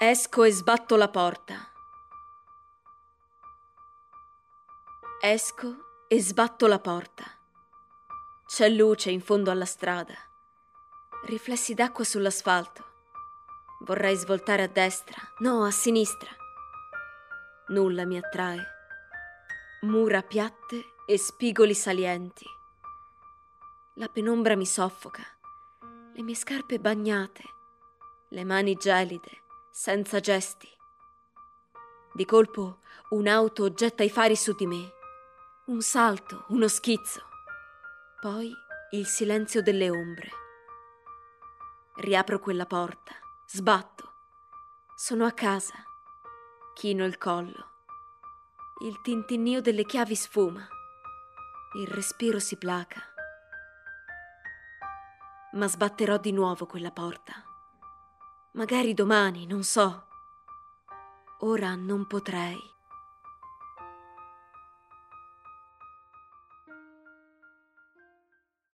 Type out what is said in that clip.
Esco e sbatto la porta. Esco e sbatto la porta. C'è luce in fondo alla strada. Riflessi d'acqua sull'asfalto. Vorrei svoltare a destra, no, a sinistra. Nulla mi attrae. Mura piatte e spigoli salienti. La penombra mi soffoca. Le mie scarpe bagnate. Le mani gelide, senza gesti. Di colpo un'auto getta i fari su di me. Un salto, uno schizzo. Poi il silenzio delle ombre. Riapro quella porta, sbatto. Sono a casa. Chino il collo. Il tintinnio delle chiavi sfuma. Il respiro si placa. Ma sbatterò di nuovo quella porta. Magari domani, non so. Ora non potrei.